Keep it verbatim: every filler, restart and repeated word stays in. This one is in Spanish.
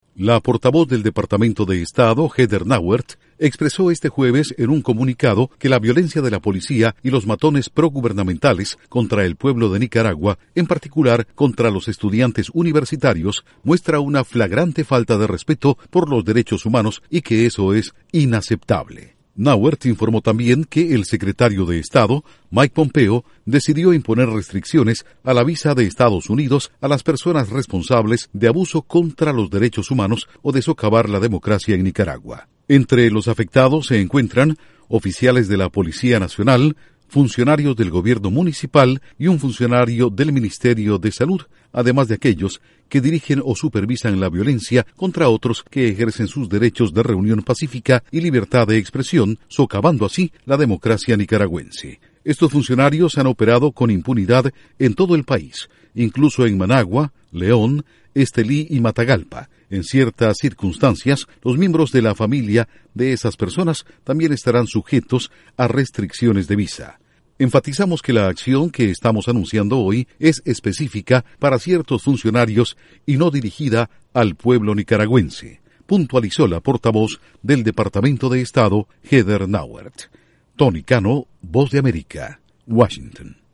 La portavoz del Departamento de Estado, Heather Nauert, expresó este jueves en un comunicado que la violencia de la policía y los matones progubernamentales contra el pueblo de Nicaragua, en particular contra los estudiantes universitarios, muestra una flagrante falta de respeto por los derechos humanos y que eso es inaceptable. Nauert informó también que el secretario de Estado, Mike Pompeo, decidió imponer restricciones a la visa de Estados Unidos a las personas responsables de abuso contra los derechos humanos o de socavar la democracia en Nicaragua. Entre los afectados se encuentran oficiales de la Policía Nacional, funcionarios del gobierno municipal y un funcionario del Ministerio de Salud, además de aquellos que dirigen o supervisan la violencia contra otros que ejercen sus derechos de reunión pacífica y libertad de expresión, socavando así la democracia nicaragüense. Estos funcionarios han operado con impunidad en todo el país, incluso en Managua, León, Estelí y Matagalpa. En ciertas circunstancias, los miembros de la familia de esas personas también estarán sujetos a restricciones de visa. Enfatizamos que la acción que estamos anunciando hoy es específica para ciertos funcionarios y no dirigida al pueblo nicaragüense, puntualizó la portavoz del Departamento de Estado, Heather Nauert. Tony Cano, Voz de América, Washington.